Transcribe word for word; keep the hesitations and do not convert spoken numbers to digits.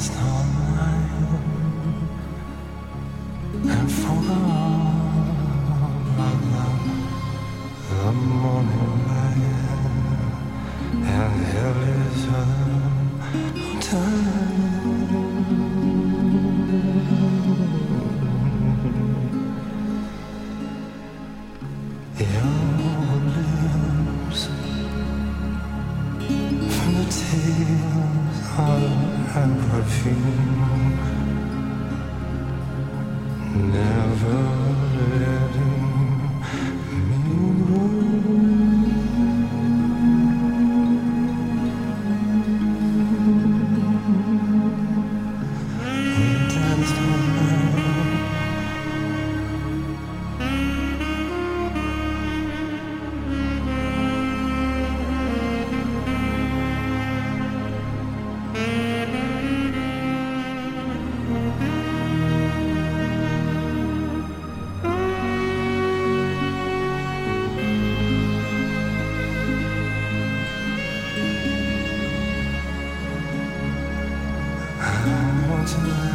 danced all night and forgot about the morning light and held each other tight. Your lips from the tears of her perfume, never letting me go. We danced all night. Tonight